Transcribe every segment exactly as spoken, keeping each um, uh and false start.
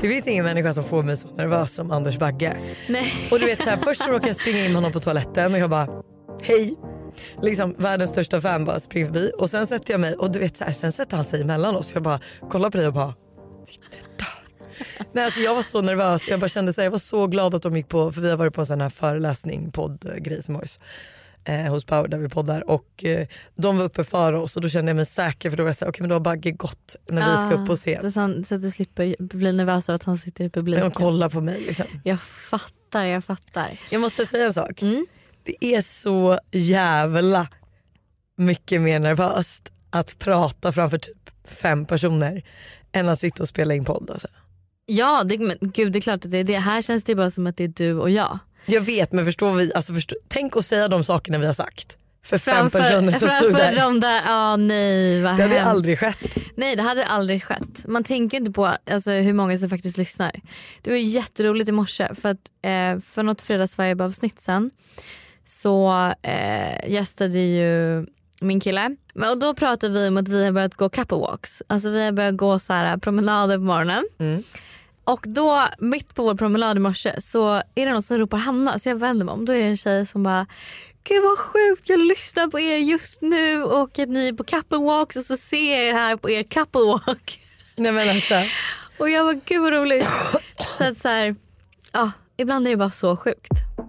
Det finns ingen människa som får mig så nervös som Anders Bagge. Nej. Och du vet så här, först så råkar jag springa in med honom på toaletten och jag bara hej. Liksom världens största fan bara springer förbi. Och sen sätter jag mig och du vet så här, sen sätter han sig emellan oss. Jag bara kollar på dig och bara sitter där. Nej, alltså jag var så nervös. Jag bara kände så här, jag var så glad att de gick på, för vi har varit på en sån här föreläsning, podd, Grismojs. Eh, hos Power där vi poddar och eh, de var uppe för oss och då kände jag mig säker för då var jag såhär, okej okay, men då har Bagge gått när ah, vi ska upp och se. Så, han, så att du slipper bli nervös av att han sitter i publiken. Och kollar på mig liksom. Jag fattar, jag fattar. Jag måste säga en sak. Mm. Det är så jävla mycket mer nervöst att prata framför typ fem personer än att sitta och spela in podd alltså. Ja, det, men, gud det är klart att det är det. Här känns det bara som att det är du och jag. Jag vet, men förstår vi, alltså förstå, tänk att säga de sakerna vi har sagt för framför, fem personer som stod där. De där ah, nej, vad det hade hemskt. aldrig skett. Nej, det hade aldrig skett. Man tänker inte på alltså, hur många som faktiskt lyssnar. Det var jätteroligt i morse för att eh, för något fredagsvibe-avsnitt sen så eh, gästade ju min kille. Och då pratade vi om att vi har börjat gå couple walks. Alltså vi har börjat gå så här promenader på morgonen. Mm. Och då mitt på vår promenad i morse så är det någon som ropar Hanna. Så jag vänder mig om. Då är det en tjej som bara, gud vad sjukt, jag lyssnar på er just nu och att ni är på couple walks och så ser jag er här på er couple walk. Nej men alltså. Och jag var gud vad roligt. Så att så här, ja, ibland är det bara så sjukt.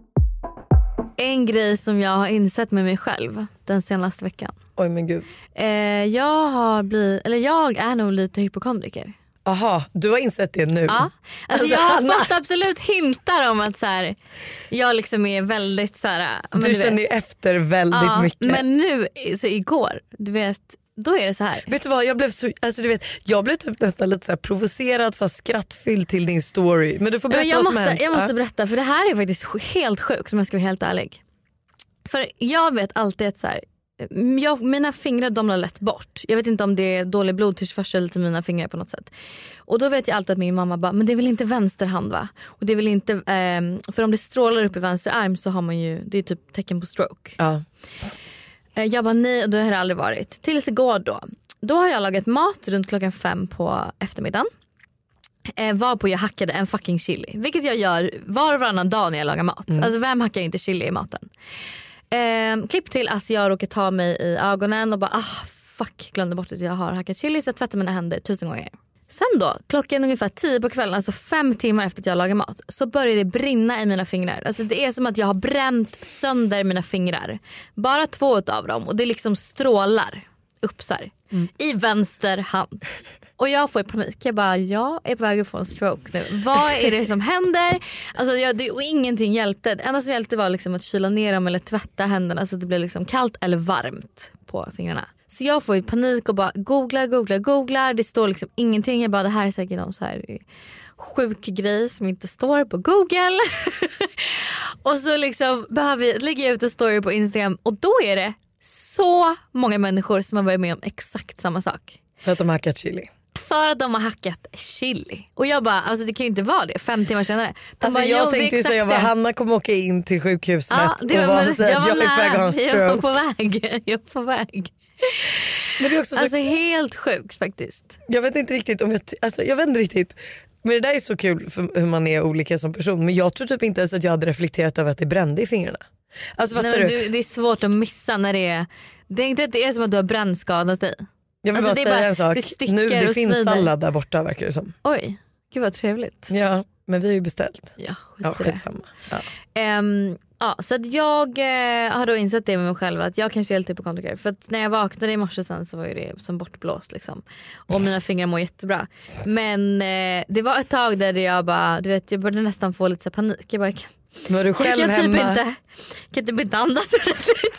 En grej som jag har insett med mig själv den senaste veckan. Oj men gud. Eh, jag har blivit, eller jag är nog lite hypokondriker. Aha, du har insett det nu. Ja, alltså, alltså jag har Hanna... fått absolut hintar om att så här, jag liksom är väldigt så här, du, du känner ju efter väldigt ja, mycket. Men nu, så igår, du vet, då är det så här. Vet du vad, jag blev så, alltså du vet, jag blev typ nästan lite så här provocerad fast skrattfylld till din story. Men du får berätta jag vad måste, som hänt. Jag måste ja. berätta, för det här är faktiskt helt sjukt om jag ska vara helt ärlig. För jag vet alltid att så här, jag, mina fingrar domnar lätt bort. Jag vet inte om det är dålig blodtillförsel till mina fingrar på något sätt. Och då vet jag alltid att min mamma bara, men det är väl inte vänster hand va? Och det är väl inte, eh, för om det strålar upp i vänster arm så har man ju, det är typ tecken på stroke. Ja. eh, Jag bara nej, och det har det aldrig varit. Tills igår då. Då har jag lagat mat runt klockan fem på eftermiddagen. Eh, var på jag hackade en fucking chili. Vilket jag gör var och varannan dag när jag lagar mat. Mm. Alltså vem hackar inte chili i maten? Eh, klipp till att jag råkar ta mig i ögonen och bara ah fuck, glömde bort att jag har hackat chili, så jag tvättar mina händer tusen gånger. Sen då, klockan ungefär tio på kvällen, alltså fem timmar efter att jag lagar mat, så börjar det brinna i mina fingrar. Alltså det är som att jag har bränt sönder mina fingrar. Bara två av dem, och det liksom strålar upp så här, mm. i vänster hand. Och jag får panik. Jag bara, jag är på väg att få en stroke nu. Vad är det som händer? Alltså jag, det, och ingenting hjälpte. Det enda som hjälpte var liksom att kyla ner dem eller tvätta händerna så att det blev liksom kallt eller varmt på fingrarna. Så jag får panik och bara googla, googla, googla. Det står liksom ingenting. Jag bara, det här är säkert någon så här sjuk grej som inte står på Google. Och så liksom behöver jag lägga ut en story på Instagram. Och då är det så många människor som har varit med om exakt samma sak. För att de har hackat chili. För att de har hackat chili. Och jag bara, alltså det kan ju inte vara det. Fem timmar senare. De alltså bara, jag tänkte säga att Hanna kommer åka in till sjukhuset ja, det och var, var säga att jag är på väg att ha en stroke. Jag var på väg. Jag var på väg. Men det är också så... Alltså helt sjukt faktiskt. Jag vet inte riktigt om jag, alltså jag vet inte riktigt. Men det där är så kul för hur man är olika som person. Men jag tror typ inte ens att jag hade reflekterat över att det brände i fingrarna. Alltså fattar Nej, du? du? Det är svårt att missa när det är. Det är inte att det är som att du har brännskadat dig. Jag vill alltså, bara det säga bara, en sak. Det nu det finns svider. sallad där borta verkar det som. Oj, gud vad trevligt. Ja, men vi har ju beställt. Ja, skit ja skitsamma. Ja. Um, ja, så att jag uh, har då insett det med mig själv att jag kanske är lite hypokondriker. För att när jag vaknade i morse sen så var det som bortblåst liksom. Och mina fingrar mår jättebra. Men uh, det var ett tag där jag bara, du vet, jag började nästan få lite så panik. Jag bara, kan, var du själv jag kan hemma? Typ inte, kan typ inte andas ordentligt.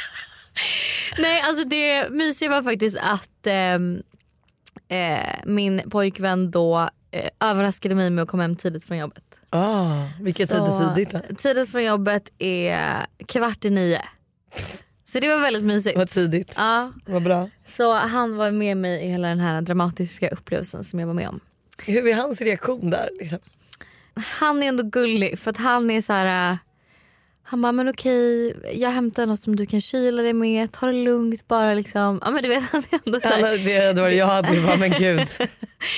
Nej, alltså det mysiga var faktiskt att um, eh, min pojkvän då eh, överraskade mig med att komma hem tidigt från jobbet. Ah, vilket tid är tidigt då? Tidigt från jobbet är kvart i nio. Så det var väldigt mysigt. Vad tidigt. Ja. Vad bra. Så han var med mig i hela den här dramatiska upplevelsen som jag var med om. Hur är hans reaktion där liksom? Han är ändå gullig för att han är så här. Han bara, men okej, jag hämtar något som du kan kyla dig med. Ta det lugnt bara liksom. Ja men du vet, han är ändå så här. Han, det, det var det jag hade, bara, men gud.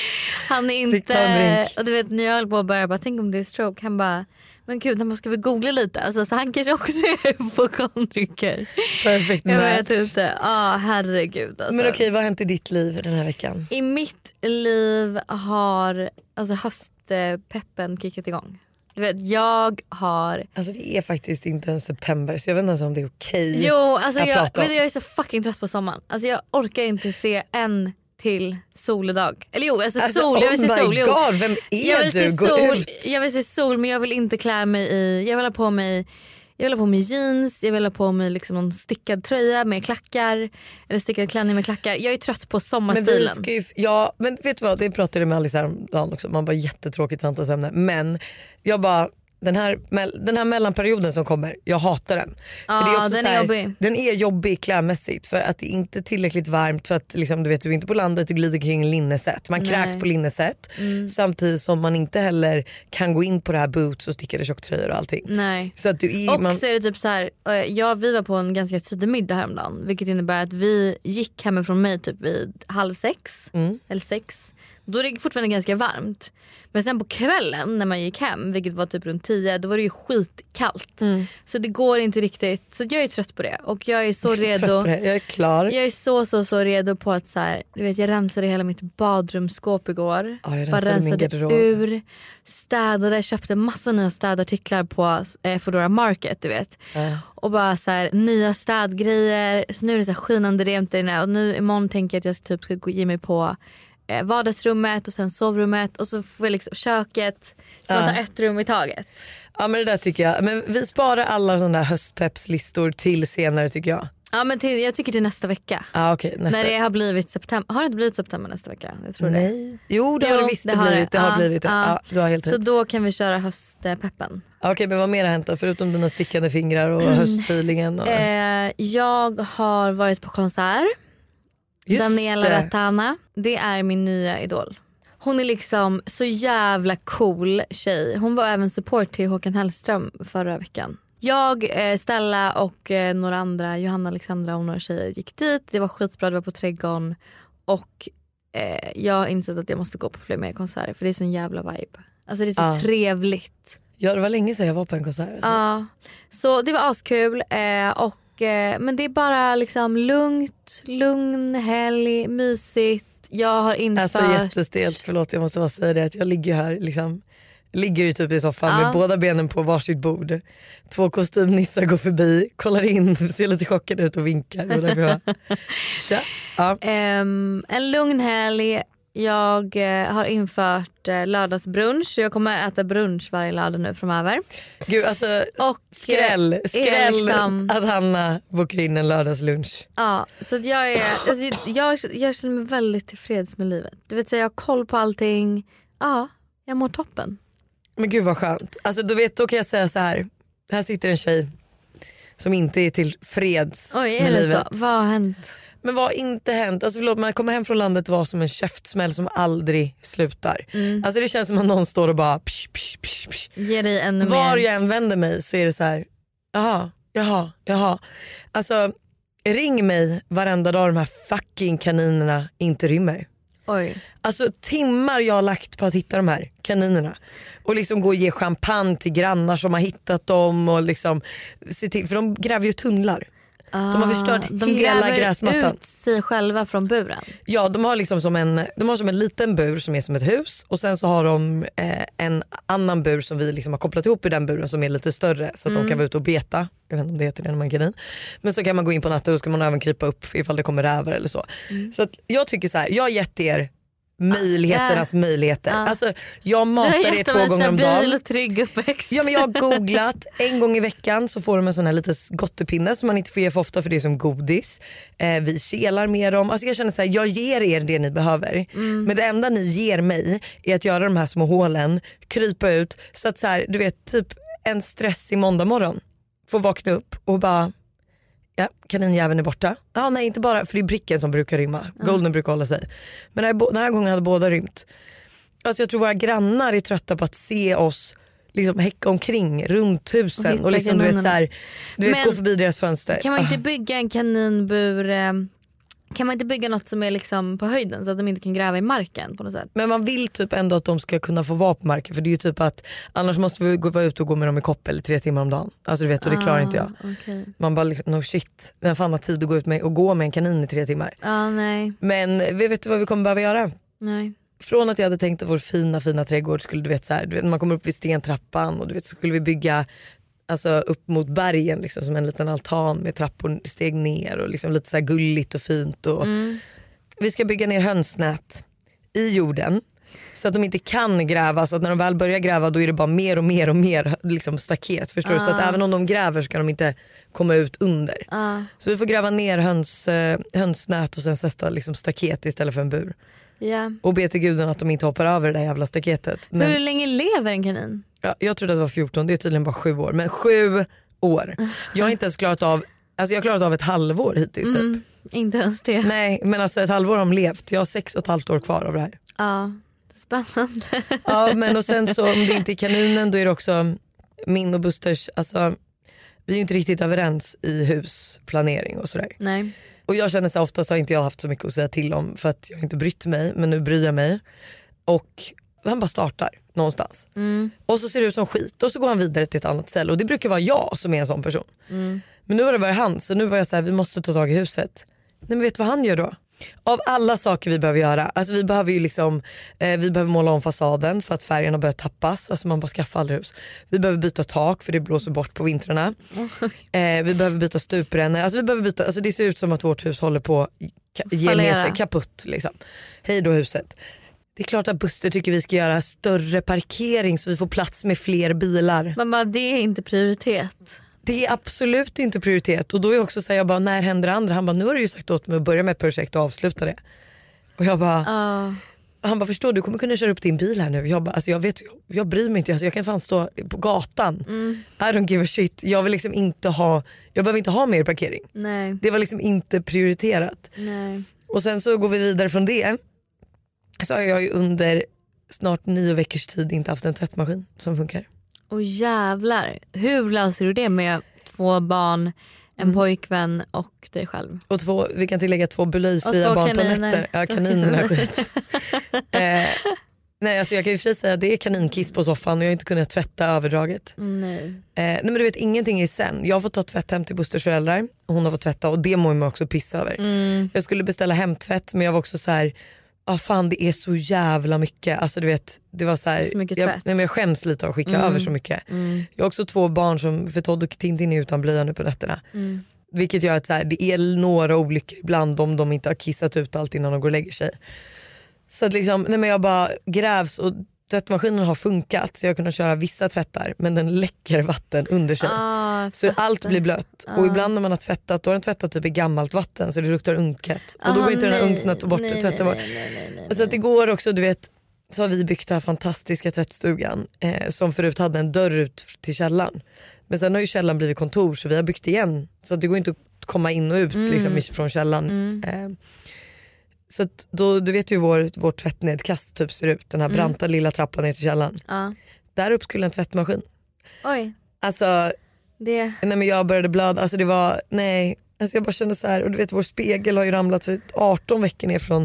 Han är Fick ta en inte... drink. Och du vet när jag höll på att börja bara, tänk om det är stroke. Han bara, men gud, han måste vi googla lite. Alltså, så han kanske också är hypokondriker. Perfect Jag match. vet inte. Ja, ah, herregud alltså. Men okej, vad har hänt i ditt liv den här veckan? I mitt liv har alltså, höstpeppen kickat igång. Du vet, jag har... Alltså det är faktiskt inte ens september så jag vet inte ens om det är okej. Jo, alltså att jag, prata om. vet du, jag är så fucking trött på sommaren. Alltså jag orkar inte se en till soldag. Eller jo, alltså, Alltså, sol. Jag vill oh se my sol. Jo. God, vem är jag vill du? se Gå sol. ut. Jag vill se sol men jag vill inte klä mig i... Jag vill ha på mig... Jag vill ha på mig jeans, jag vill ha på mig liksom någon stickad tröja med klackar. Eller stickad klänning med klackar. Jag är trött på Men sommarstilen. vi ska ju, ja, men vet du vad, det pratade jag med Alice häromdagen också. Man bara jättetråkigt samtalsämne. Men jag bara, den här, den här mellanperioden som kommer, jag hatar den. Ja, för det är också den så är här, jobbig. Den är jobbig klädmässigt för att det är inte tillräckligt varmt för att liksom, du vet, du är inte på landet, du glider kring linneset. Man Nej. kräks på linneset Mm. samtidigt som man inte heller kan gå in på det här boots och stickade tjocktröjor och allting. Nej. Så att du är, Och man, så är det typ så här, eh, ja, vi var på en ganska tidig middag häromdagen. Vilket innebär att vi gick hemifrån mig typ vid halv sex. Mm. Eller sex. Då är det fortfarande ganska varmt. Men sen på kvällen när man gick hem, vilket var typ runt tio, då var det ju skitkallt. Mm. Så det går inte riktigt. Så jag är trött på det. Och jag är så jag är trött redo. på det. Jag är klar. Jag är så så så redo på att så här, du vet, jag rensade hela mitt badrumsskåp igår. Ja, jag Bara rensade min rensade garderob. ur, städade, köpte massa nya städartiklar på eh, Foodora Market, du vet. Ja. Och bara så här, nya städgrejer. Så nu är det så här skinande rent där inne. Och nu imorgon tänker jag att jag typ ska gå ge mig på eh, vardagsrummet och sen sovrummet. Och så får jag liksom köket. Så man Ja. tar ett rum i taget. Ja men det där tycker jag. Men vi sparar alla sådana där höstpeppslistor till senare tycker jag. Ja men till, jag tycker till nästa vecka. Ja okej, nästa. När det har blivit september. Har det inte blivit september nästa vecka? Jag tror det. Nej. Jo det Jo, har det visst det det har blivit. Det, det. har Ja, blivit det. ja. Ja, du har helt Så rätt. då kan vi köra höstpeppen. Ja, okej men vad mer har hänt då? Förutom dina stickande fingrar och höstfeelingen. Och... Eh, jag har varit på konsert. Just Daniela det. Ratana. Det är min nya idol. Hon är liksom så jävla cool tjej. Hon var även support till Håkan Hellström förra veckan. Jag, eh, Stella och eh, några andra, Johanna, Alexandra och några tjejer gick dit. Det var skitbra, det var på Trädgården. Och eh, jag har insett att jag måste gå på fler mer konserter. För det är sån jävla vibe. Alltså det är så Ja. trevligt. Ja det var länge sedan jag var på en konsert. Alltså. Ja, så det var askul. Eh, och, eh, men det är bara liksom lugnt, lugn helg, mysigt. Jag har infört... Alltså jättestelt, förlåt jag måste bara säga det att jag ligger här liksom. Ligger ju typ i soffan Ja. med båda benen på varsitt bord. Två kostymnissar går förbi, kollar in, ser lite chockad ut och vinkar. Och därför jag... Tja. Ja. Um, en lugn helg. Jag uh, har infört uh, lördagsbrunch. Så jag kommer äta brunch varje lördag nu framöver. Gud alltså Och, skräll, är skräll liksom- att Hanna bokar in en lördagslunch. Ja, så att jag, är, alltså, jag, jag känner mig väldigt tillfreds med livet. Du vet, så jag har koll på allting. Ja, jag mår toppen. Men gud vad skönt. Alltså då vet, då kan jag säga så här. Här sitter en tjej som inte är till freds Oj, är med det livet. så? Vad har hänt? Men vad har inte hänt? Alltså förlåt, man kommer hem från landet var som en käftsmäll som aldrig slutar. Mm. Alltså det känns som att någon står och bara psh, psh, psh, psh. Ge dig ännu Var mer. jag än vänder mig så är det så här. Jaha, jaha, jaha. Alltså ring mig varenda dag de här fucking kaninerna inte rymmer. Oj. Alltså timmar jag har lagt på att hitta de här kaninerna. Och liksom gå och ge champagne till grannar som har hittat dem. Och liksom se till, för de gräver ju tunnlar. De har förstört de hela gräver gräsmattan. ut sig själva från buren. Ja de har liksom som en, de har som en liten bur som är som ett hus. Och sen så har de eh, en annan bur som vi liksom har kopplat ihop i den buren som är lite större. Så att Mm. de kan vara ute och beta. Jag vet inte om det heter det när man är kanin. Men så kan man gå in på natten och ska man även krypa upp ifall det kommer rävar eller så. Mm. Så att jag tycker så här, jag har gett er möjligheternas möjligheter. Ja. Alltså jag Du har matar er gett två dem en gånger om stabil dagen. och trygg uppväxt. Ja men jag har googlat, en gång i veckan så får de en sån här liten gottepinne som man inte får ge för ofta för det är som godis. Eh, vi kelar med dem, alltså jag känner så här, jag ger er det ni behöver. Mm. Men det enda ni ger mig är att göra de här små hålen, krypa ut så att så här, du vet typ en stressig måndag morgon får vakna upp och bara ja, kaninjäveln är borta. Ja, nej inte bara, för det är bricken som brukar rymma. Golden brukar hålla sig. Men den här, den här gången hade båda rymt. Alltså jag tror våra grannar är trötta på att se oss liksom häcka omkring runt husen Och och, hitta liksom du vet, kaninerna. så här, du vet Men gå förbi deras fönster. Kan man inte Ah. bygga en kaninbur eh, Kan man inte bygga något som är liksom på höjden så att de inte kan gräva i marken på något sätt? Men man vill typ ändå att de ska kunna få vara på marken. För det är ju typ att annars måste vi gå, vara ute och gå med dem i koppel i tre timmar om dagen. Alltså du vet, och det klarar ah, inte jag. Okay. Man bara liksom, no shit. Vem fan har tid att gå ut med och gå med en kanin i tre timmar? Ah, nej. Men vi vet du vad vi kommer behöva göra? Nej. Från att jag hade tänkt att vår fina fina trädgård skulle, du vet så här, du vet, man kommer upp vid stentrappan och du vet så skulle vi bygga alltså upp mot bergen liksom, som en liten altan med trappor steg ner och liksom lite så här gulligt och fint och mm. vi ska bygga ner hönsnät i jorden så att de inte kan gräva, så att när de väl börjar gräva då är det bara mer och mer och mer liksom staket, förstår ah. du? Så att även om de gräver så kan de inte komma ut under. Ah. Så vi får gräva ner höns, hönsnät och sen sätta liksom staket istället för en bur. Yeah. Och be till guden att de inte hoppar över det där jävla staketet. Men, hur länge lever en kanin? Ja, jag trodde att det var fjorton, det är tydligen bara sju år. Men sju år. Jag har inte ens klarat av, alltså jag har klarat av ett halvår hittills typ. Mm, inte ens det. Nej, men alltså ett halvår har de levt. Jag har sex och ett halvt år kvar av det här. Ja, spännande. Ja, men och sen så om det inte är kaninen då är det också min och Busters, alltså vi är ju inte riktigt överens i husplanering och sådär. Nej. Och jag känner så ofta så har inte jag haft så mycket att säga till om för att jag inte brytt mig, men nu bryr jag mig. Och han bara startar någonstans. Mm. Och så ser det ut som skit och så går han vidare till ett annat ställe och det brukar vara jag som är en sån person. Mm. Men nu var det varit han, så nu var jag så här, vi måste ta tag i huset. Nej, men vet du vad han gör då? Av alla saker vi behöver göra, alltså vi behöver ju liksom eh, vi behöver måla om fasaden för att färgen har börjat tappas, alltså man bara skaffar aldrig hus. Vi behöver byta tak för det blåser bort på vintrarna. eh, vi behöver byta stuprännor, alltså vi behöver byta, alltså det ser ut som att vårt hus håller på att ge med sig kaputt liksom. Hej då huset. Det är klart att Buster tycker vi ska göra större parkering så vi får plats med fler bilar. Men bara, det är inte prioritet. Det är absolut inte prioritet. Och då är jag också så här, jag bara, när händer det andra? Han bara, nu har du ju sagt åt mig att börja med ett projekt och avsluta det. Och jag bara, uh. han bara, förstår du kommer kunna köra upp din bil här nu. Jag bara, alltså jag vet, jag, jag bryr mig inte, alltså jag kan fan stå på gatan. Mm. I don't give a shit. Jag vill liksom inte ha, jag behöver inte ha mer parkering. Nej. Det var liksom inte prioriterat. Nej. Och sen så går vi vidare från det. Så har jag ju under snart nio veckors tid inte haft en tvättmaskin som funkar. Och jävlar, hur löser du det med två barn, en mm. pojkvän och dig själv? Och två, vi kan tillägga två bulöjfria barn kaniner. På nätter. Ja, kaninerna skit. eh, nej, alltså jag kan ju för sig säga att det är kaninkiss på soffan och jag har inte kunnat tvätta överdraget. Nej. Eh, nej men du vet, ingenting är sen. Jag har fått ta tvätt hem till Busters föräldrar och hon har fått tvätta och det må man också pissa över. Mm. Jag skulle beställa hemtvätt men jag var också så här. Ja ah, fan det är så jävla mycket. Alltså du vet, det var så här, så mycket jag, tvätt. nej, men jag skäms lite att skicka mm. över så mycket. Mm. Jag har också två barn som, för Todd och Tintin är utan blöja nu på nätterna. Mm. Vilket gör att så här, det är några olyckor ibland om de inte har kissat ut allt innan de går och lägger sig. Så att liksom, nej men jag bara grävs och tvättmaskinen har funkat så jag har kunnat köra vissa tvättar men den läcker vatten under sig. Ah, så allt blir blött. Ah. Och ibland när man har tvättat då har den tvättat typ i gammalt vatten så det luktar unket. Och då går inte den här unknet bort och tvättar bort. Så att det går också, du vet, så har vi byggt den här fantastiska tvättstugan eh, som förut hade en dörr ut till källaren. Men sen har ju källan blivit kontor så vi har byggt igen så att det går inte att komma in och ut mm. liksom, från källan. Mm. Eh, så att då, du vet ju vår, vår tvättnedkast typ ser ut, den här branta mm. lilla trappan ner till källan. Ja. Där upp skulle en tvättmaskin. Oj. Alltså, det... nej men jag började blöda, alltså det var, nej. Alltså jag bara kände så här, och du vet vår spegel har ju ramlat för arton veckor ner från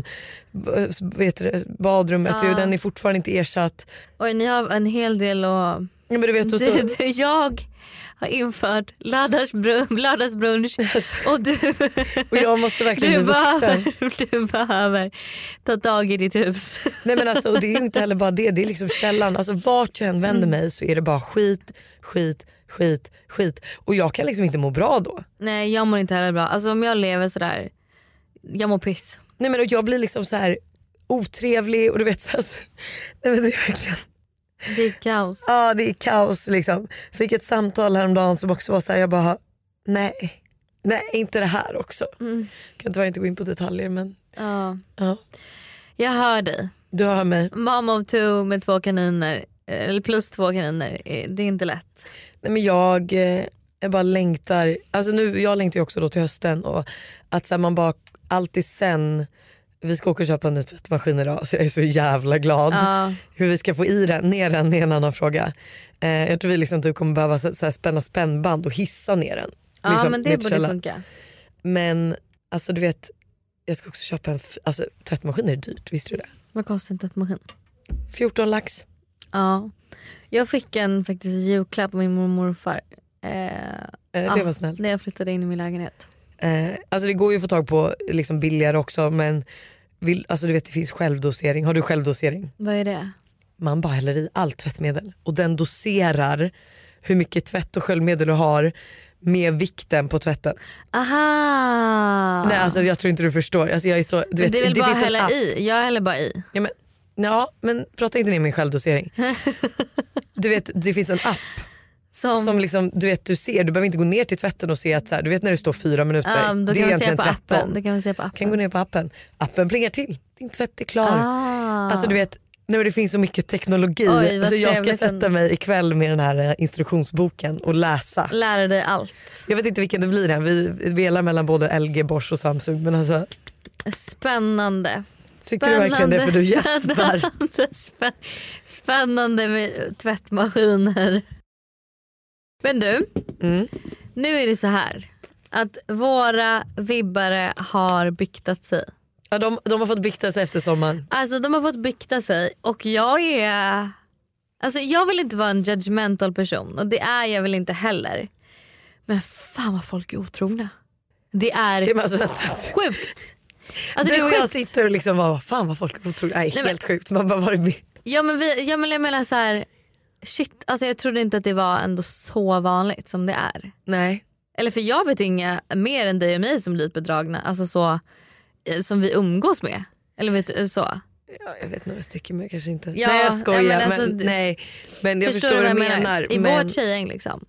vet du, badrummet ja. Och den är fortfarande inte ersatt. Oj, ni har en hel del och ja, men du vet, och så... du, du, jag har infört lördagsbrunch, lördagsbrunch alltså. och du och jag måste verkligen du bli vuxen. Behöver, du behöver ta tag i ditt hus. Nej men alltså, och det är ju inte heller bara det, det är liksom källan. Alltså vart jag än vänder mig så är det bara skit, skit, skit, skit. Och jag kan liksom inte må bra då. Nej, jag mår inte heller bra. Alltså om jag lever sådär, jag mår piss. Nej men jag blir liksom så här otrevlig och du vet så alltså, nej men det är verkligen. Det är kaos. Ja det är kaos liksom. Fick ett samtal häromdagen som också var så här, jag bara nej, nej inte det här också. Mm. Kan tyvärr inte gå in på detaljer men ja. Ja. Jag hör dig. Du hör mig. Mom of two med två kaniner, eller plus två kaniner, det är inte lätt. Nej men jag, jag bara längtar, alltså nu, jag längtar ju också då till hösten och att så här, man bara alltid sen, vi ska åka och köpa en ny tvättmaskin idag så jag är så jävla glad. Ja. Hur vi ska få i den, ner den är en annan fråga. Eh, jag tror vi liksom typ kommer behöva så, så här, spänna spännband och hissa ner den. Ja liksom, men det borde funka. Men alltså du vet, jag ska också köpa en, f- alltså tvättmaskin är dyrt, visste du det? Vad kostar en tvättmaskin? fjorton lax. Ja. Jag fick en faktiskt julklapp av min mormor och morfar. Eh, Eh, det ja, var snällt. när jag flyttade in i min lägenhet. Eh, alltså det går ju att få tag på liksom billigare också, men vill, alltså du vet det finns självdosering. Har du självdosering? Vad är det? Man bara häller i allt tvättmedel och den doserar hur mycket tvätt och sköljmedel du har med vikten på tvätten. Aha! Nej alltså jag tror inte du förstår. Alltså, jag är så, du vet, det är väl det bara finns en hälla app. i. Jag häller bara i. Ja men, ja, men prata inte ner min självdosering. Du vet det finns en app. Som, Som liksom, du vet du ser, du behöver inte gå ner till tvätten och se att så här, du vet när det står fyra minuter. um, då det kan är man se egentligen på tretton. appen. Det kan man se på appen. Kan gå ner på appen. Appen plingar till. Din tvätt är klar. Ah. Alltså du vet, nej, det finns så mycket teknologi. Oj, vad alltså, jag ska trevligt. sätta mig ikväll med den här eh, instruktionsboken och läsa. Lära dig allt. Jag vet inte vilken det blir än. Vi velar mellan både L G, Bosch och Samsung. Men alltså, Spännande. tycker du verkligen det för du gäspar? Spännande, spä- spännande med tvättmaskiner. Men du, Mm. nu är det så här att våra vibbare har biktat sig. Ja, de, de har fått bikta sig efter sommaren. Alltså de har fått bikta sig och jag är... Alltså jag vill inte vara en judgmental person och det är jag väl inte heller. Men fan vad folk är otrogna. Det är Det är alltså, vänta. sjukt. Alltså Du det och är jag sjukt. sitter och liksom bara, fan vad folk är otrogna. Nej, Nej, helt sjukt. Man bara, var det... Ja men, vi, ja, men jag menar så här, shit, alltså jag trodde inte att det var ändå så vanligt som det är. Nej. Eller för jag vet inga mer än dig och mig som blivit bedragna. Alltså så, eh, som vi umgås med. Eller vet du, så. Ja, jag vet några stycken men kanske inte. Ja, nej jag skojar. nej, men men, alltså, du- nej. men jag förstår, du vad du menar. I men... vårt tjejgäng liksom.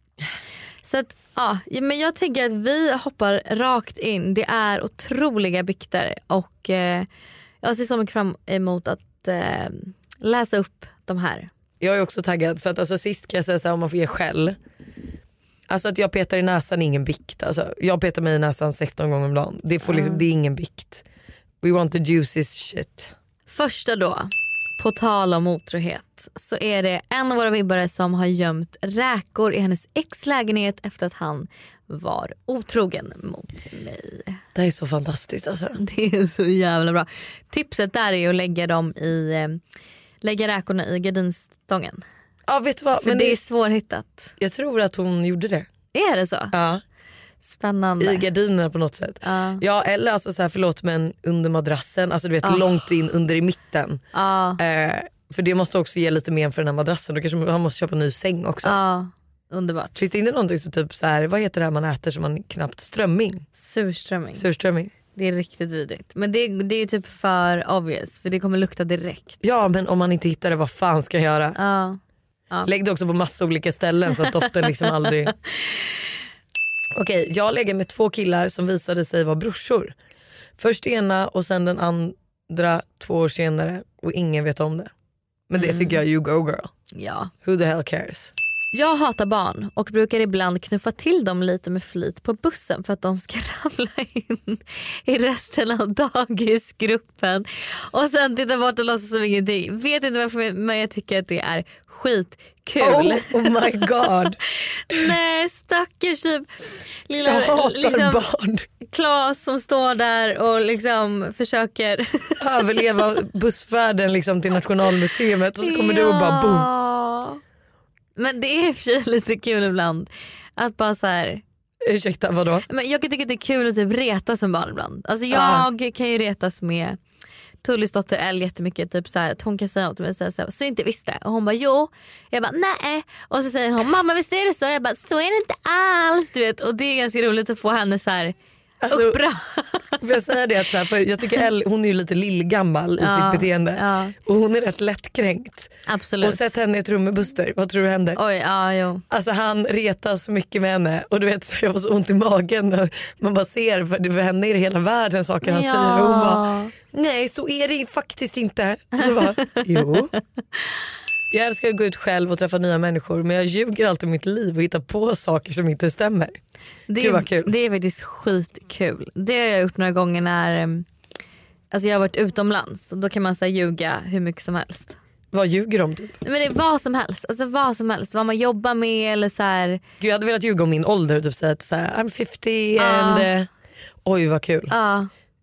Så att, ja, men jag tänker att vi hoppar rakt in. Det är otroliga bikter och eh, jag ser så mycket fram emot att eh, läsa upp de här. Jag är också taggad för att alltså, sist kan jag säga så här, om man får ge skäll. Alltså att jag petar i näsan är ingen bikt. Alltså, jag petar mig i näsan sexton gånger om dagen. Det, får liksom, Mm. det är ingen bikt. We want the juiciest shit. Första då, på tal om otrohet, så är det en av våra vibbare som har gömt räkor i hennes ex lägenhet efter att han var otrogen mot mig. Det här är så fantastiskt alltså. Det är så jävla bra. Tipset där är att lägga dem i eh, lägga räkorna i gardinstången. Ja vet du vad, För men det det, är svårhittat. jag tror att hon gjorde det. Är det så? Ja. Spännande. I gardinerna på något sätt. Ja. Ja eller alltså så här, förlåt men under madrassen, alltså du vet Ah. långt in under i mitten. Ja, Eh, för det måste också ge lite men för den här madrassen. Då kanske han måste köpa en ny säng också. ja, underbart. Finns det inte någonting så typ så här, vad heter det här man äter som man knappt, strömming? Surströmming. Surströmming. Det är riktigt vidrigt. Men det, det är typ för obvious för det kommer lukta direkt. Ja men om man inte hittar det, vad fan ska jag göra? Ja. Lägg det också på massa olika ställen så att doften liksom aldrig... Okej, jag lägger med två killar som visade sig vara brorsor. Först ena och sen den andra två år senare och ingen vet om det. Men det Mm. tycker jag, you go girl. Ja. Who the hell cares? Jag hatar barn och brukar ibland knuffa till dem lite med flit på bussen för att de ska ramla in i resten av dagisgruppen och sen titta bort och låtsas som ingenting. Vet inte varför men jag tycker att det är skitkul. Oh, oh my god. Nej stackars typ lilla Jag hatar liksom, barn. Klas som står där och liksom försöker Överleva bussfärden liksom till Nationalmuseet och så kommer du och bara boom. Ja. Men det är i och för sig lite kul ibland att bara så här. Ursäkta, vadå? Men jag kan tycka att det är kul att typ retas med barn ibland. Alltså jag Ah. kan ju retas med Tullis dotter Elle jättemycket. Typ så här, att hon kan säga något till mig och säga så, här, så inte visste. Och hon bara jo. Jag bara nej. Och så säger hon mamma visst är det så. Jag bara så är det inte alls. Du vet. Och det är ganska roligt att få henne så här Alltså, upprörd. Får jag säga det att så här, för jag tycker Elle, hon är ju lite lillgammal i Ja, sitt beteende. ja. Och hon är rätt lättkränkt. Absolut. Och sätt henne i ett rum med Buster, vad tror du händer? Oj, ja, jo. Alltså han retas så mycket med henne och du vet så jag får så ont i magen och man bara ser för, för henne är det hela världen saker han Ja. säger och hon bara nej så är det faktiskt inte. Och så bara, jo. Jag älskar att gå ut själv och träffa nya människor men jag ljuger alltid mitt liv och hittar på saker som inte stämmer. Det, Gud, vad kul. det är faktiskt skitkul. Det har jag gjort några gånger när um, alltså jag har varit utomlands och då kan man så här, ljuga hur mycket som helst. Vad ljuger de typ? Men det är vad som helst, alltså vad som helst, vad man jobbar med eller så här. Gud, jag hade velat ljuga om min ålder och typ säga att så här, I'm fifty Ja. and uh, oj vad kul. Ja.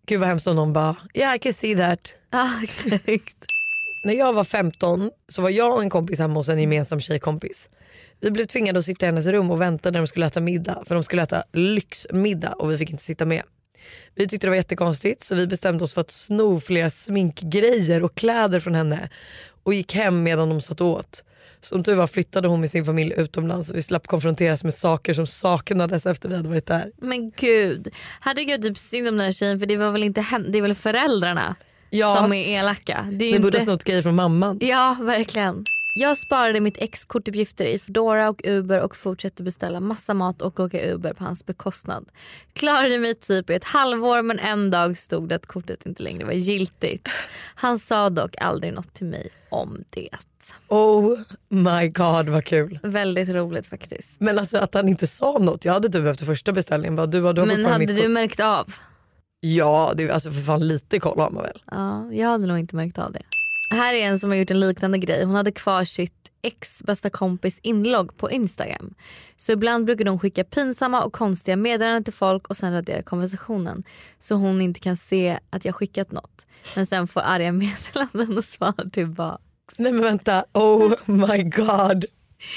Gud vad hemskt om någon bara, yeah I can see that. Ja, exakt. När jag var femton så var jag och en kompis hemma hos en gemensam tjejkompis. Vi blev tvingade att sitta i hennes rum och vänta när de skulle äta middag. För de skulle äta lyxmiddag och vi fick inte sitta med. Vi tyckte det var jättekonstigt så vi bestämde oss för att sno flera sminkgrejer och kläder från henne. Och gick hem medan de satt åt. Som tur var flyttade hon med sin familj utomlands och vi slapp konfronteras med saker som saknades efter vi hade varit där. Men gud, herregud typ synd om den här tjejen för det var väl inte hen- det är väl föräldrarna ja, som är elaka. Det är ni inte... borde ha snott grejer från mamman. Ja, verkligen. Jag sparade mitt ex kortuppgifter i Foodora och Uber och fortsatte beställa massa mat och åka Uber på hans bekostnad. Klarade mig typ i ett halvår men en dag stod det att kortet inte längre var giltigt. Han sa dock aldrig något till mig om det. Oh my god vad kul. Väldigt roligt faktiskt. Men alltså att han inte sa något. Jag hade typ efter första beställningen bara, du, du har men hade mitt du kort. märkt av? Ja, det är alltså för fan lite koll har man väl. Ja, jag hade nog inte märkt av det. Här är en som har gjort en liknande grej. Hon hade kvar sitt ex bästa kompis inlogg på Instagram. Så ibland brukar de skicka pinsamma och konstiga meddelanden till folk och sen radera konversationen. Så hon inte kan se att jag skickat något. Men sen får arga meddelanden och svar tillbaka. Nej men vänta, oh my god.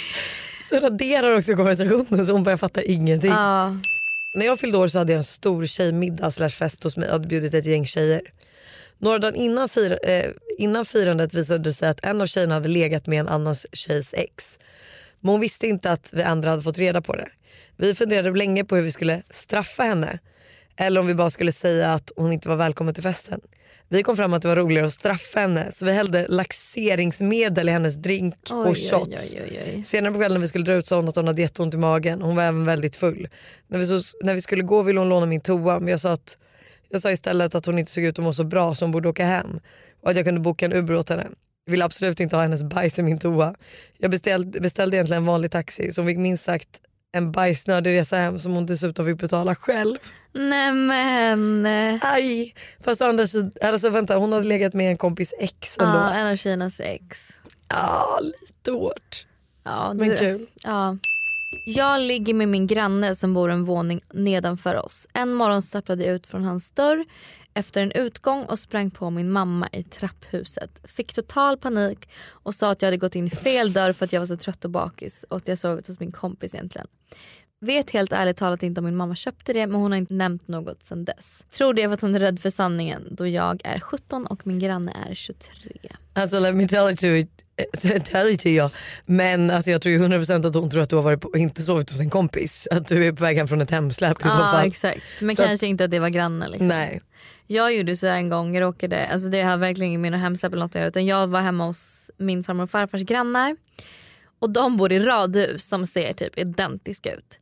Så raderar också konversationen så hon börjar fatta ingenting. Ja. När jag fyllde år så hade jag en stor tjejmiddag slash fest hos mig. Jag hade bjudit ett gäng tjejer. Några dagar innan, fir- eh, innan firandet visade det sig att en av tjejerna hade legat med en annans tjejs ex. Men hon visste inte att vi andra hade fått reda på det. Vi funderade länge på hur vi skulle straffa henne. Eller om vi bara skulle säga att hon inte var välkommen till festen. Vi kom fram att det var roligare att straffa henne. Så vi hällde laxeringsmedel i hennes drink oj, och shots. Oj, oj, oj, oj. Senare på kvällen när vi skulle dra ut sa hon att hon hade jätteont i magen. Hon var även väldigt full. När vi, så, när vi skulle gå ville hon låna min toa. Men jag sa, att, jag sa istället att hon inte såg ut att må så bra så hon borde åka hem. Och att jag kunde boka en Uber åt henne. Jag ville absolut inte ha hennes bajs i min toa. Jag beställde, beställde egentligen en vanlig taxi. Så hon fick minst sagt en bajsnödig resa hem som hon dessutom fick betala själv. Nej men. Aj, fast å andra sidan, alltså vänta, hon hade legat med en kompis ex ändå. Ja, en av tjejernas ex. Ja, lite hårt. Ja, men du, kul. Ja. Jag ligger med min granne som bor en våning nedanför oss. En morgon stapplade jag ut från hans dörr efter en utgång och sprang på min mamma i trapphuset. Fick total panik och sa att jag hade gått in i fel dörr för att jag var så trött och bakis och att jag sovit hos min kompis egentligen. Vet helt ärligt talat inte om min mamma köpte det, men hon har inte nämnt något sedan dess. Tror det för att hon är rädd för sanningen då jag är sjutton och min granne är tjugotre. Alltså let me tell it to you. Tell it to you. Men alltså, jag tror ju hundra procent att hon tror att du har varit på, inte sovit hos en kompis. Att du är på väg hem från ett hemsläp i så Ja, fall. exakt. Men så kanske att, inte att det var grannen liksom. Nej. Jag gjorde så en gång, jag råkade, alltså det har verkligen ingen mina hemsläpp eller något att göra, utan jag var hemma hos min farmor och farfars grannar. Och de bor i radhus som ser typ identiska ut.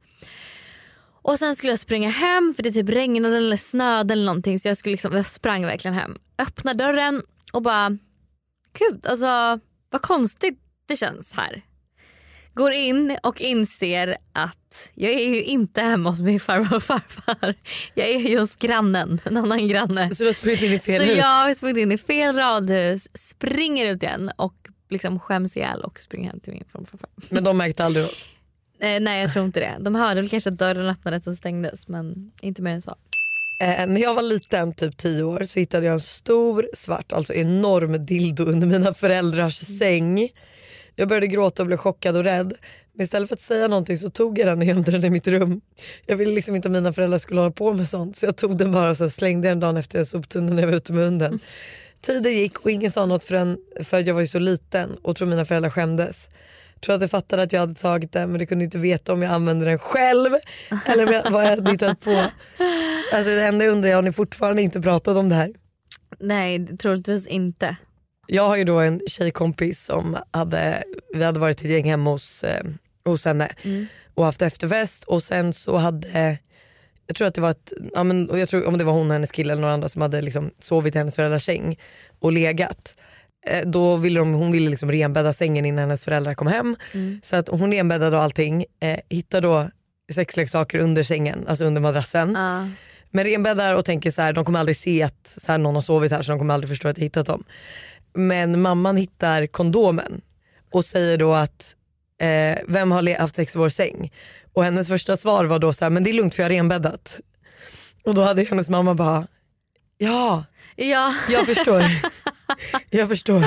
Och sen skulle jag springa hem för det typ regnade eller snöade eller någonting. Så jag, skulle liksom, jag sprang verkligen hem. Öppna dörren och bara, gud alltså vad konstigt det känns här. Går in och inser att jag är ju inte hemma hos min farmor och farfar. Jag är ju hos grannen, en annan granne. Så du har sprungit in i fel så hus? Så jag har sprungit in i fel radhus, springer ut igen och liksom skäms ihjäl och springer hem till min farmor och farfar. Men de märkte aldrig något? Eh, nej, jag tror inte det. De hörde väl kanske att dörren öppnades och stängdes, men inte mer än så. Eh, när jag var liten, typ tio år, så hittade jag en stor, svart, alltså enorm dildo under mina föräldrars säng. Jag började gråta och blev chockad och rädd. Men istället för att säga någonting så tog jag den och gömde den i mitt rum. Jag ville liksom inte att mina föräldrar skulle hålla på med sånt. Så jag tog den bara och så slängde den dagen efter en soptunna när jag var ute med hunden. Tiden gick och ingen sa något förrän, för jag var ju så liten och tror mina föräldrar skämdes. Tror att jag fattade att jag hade tagit den, men det kunde inte veta om jag använde den själv eller vad jag hade hittat på. Alltså det enda jag undrar är, har ni fortfarande inte pratat om det här? Nej, troligtvis inte. Jag har ju då en tjejkompis som hade, vi hade varit ett gäng hemma hos, eh, hos henne mm. och haft efterfest, och sen så hade, jag tror att det var ett, ja men, och jag tror om det var hon och hennes kille eller några andra som hade liksom sovit i hennes föräldrars säng och legat. Då ville de, hon ville liksom renbädda sängen innan hennes föräldrar kom hem. Mm. Så att hon renbäddade och allting. Eh, hittade då sexleksaker under sängen, alltså under madrassen. Uh. Men renbäddar och tänker så här, de kommer aldrig se att så här, någon har sovit här, så de kommer aldrig förstå att jag hittat dem. Men mamman hittar kondomen och säger då att eh, vem har haft sex i vår säng? Och hennes första svar var då så här, men det är lugnt för jag har renbäddat. Och då hade hennes mamma bara, Ja, Ja. jag förstår. Jag förstår.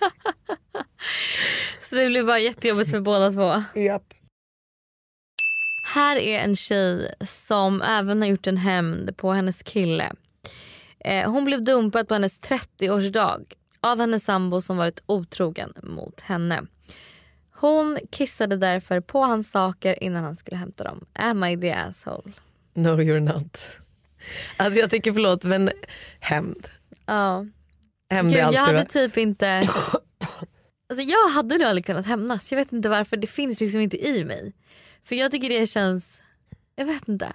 Så det blir bara jättejobbigt för båda två. Japp. Här är en tjej som även har gjort en hämnd på hennes kille. Eh, hon blev dumpad på hennes trettioårsdag av hennes sambo som varit otrogen mot henne. Hon kissade därför på hans saker innan han skulle hämta dem. Am I the asshole? No you're not. Alltså jag tycker förlåt men hämnd. Ja. Hämnd är Gud, alltid jag hade bra. typ inte... Alltså jag hade nog aldrig kunnat hämnas. Jag vet inte varför, det finns liksom inte i mig. För jag tycker det känns... Jag vet inte.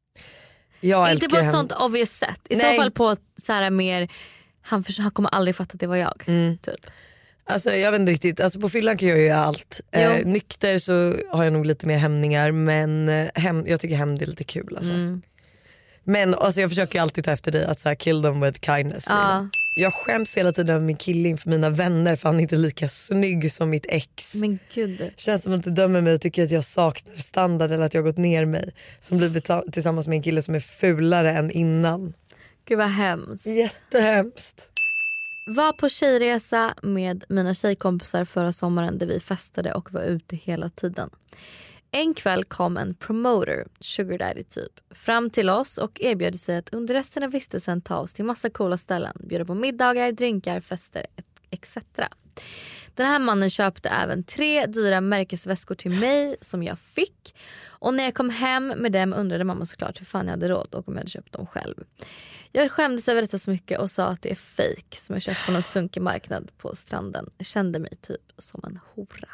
Jag Inte på älskar ett hämnd. sånt obvious sätt. I Nej. så fall på så här mer... Han, för, han kommer aldrig fatta att det var jag. Mm. Typ. Alltså jag vet inte riktigt, alltså på fyllan kan jag göra allt. Eh, nykter så har jag nog lite mer hämningar men eh, hem, jag tycker hämnd är lite kul alltså. Mm. Men alltså, jag försöker alltid ta efter dig att så här, kill them with kindness. Ja. Liksom. Jag skäms hela tiden över min kille inför mina vänner för han är inte lika snygg som mitt ex. Men gud. Känns som att du dömer mig och tycker att jag saknar standard eller att jag har gått ner mig. Som blivit ta- tillsammans med en kille som är fulare än innan. Gud vad hemskt. Jättehemskt. Var på tjejresa med mina tjejkompisar förra sommaren där vi festade och var ute hela tiden. En kväll kom en promoter, sugar daddy typ, fram till oss och erbjöd sig att under resten av vistelsen ta oss till massa coola ställen. Bjuda på middagar, drinkar, fester et cetera. Den här mannen köpte även tre dyra märkesväskor till mig som jag fick. Och när jag kom hem med dem undrade mamma såklart hur fan jag hade råd och om jag hade köpt dem själv. Jag skämdes över detta så mycket och sa att det är fake som jag köpt på någon sunkig marknad på stranden. Jag kände mig typ som en hora.